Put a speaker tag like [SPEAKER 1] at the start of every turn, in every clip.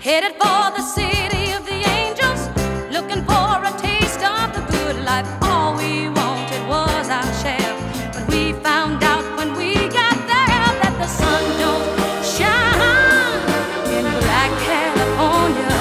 [SPEAKER 1] headed for the city of the angels, looking for a taste of the good life. All we wanted was our share, but we found out when we got there that the sun don't shine in black California,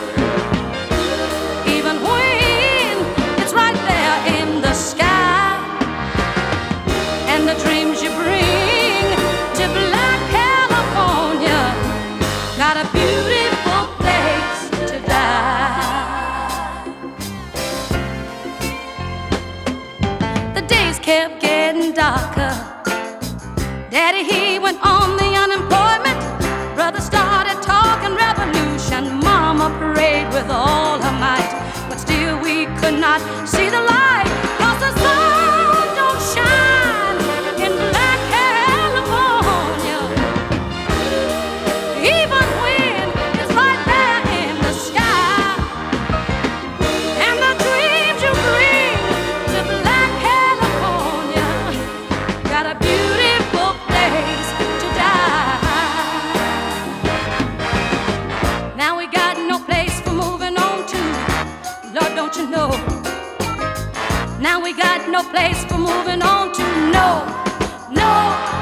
[SPEAKER 1] even when it's right there in the sky. And the dreams you bring to black California got a beautiful place to die. The days kept getting darker. Daddy, he went on the unemployment. Brother started talking revolution. Mama prayed with all her might, but still we could not see the light. 'Cause the sun don't shine in black California, even when it's right there in the sky. And the dreams you bring to black California got a beautiful place to die. Now we got no place for moving on to, Lord, don't you know? Now we got no place for moving on to, no, no.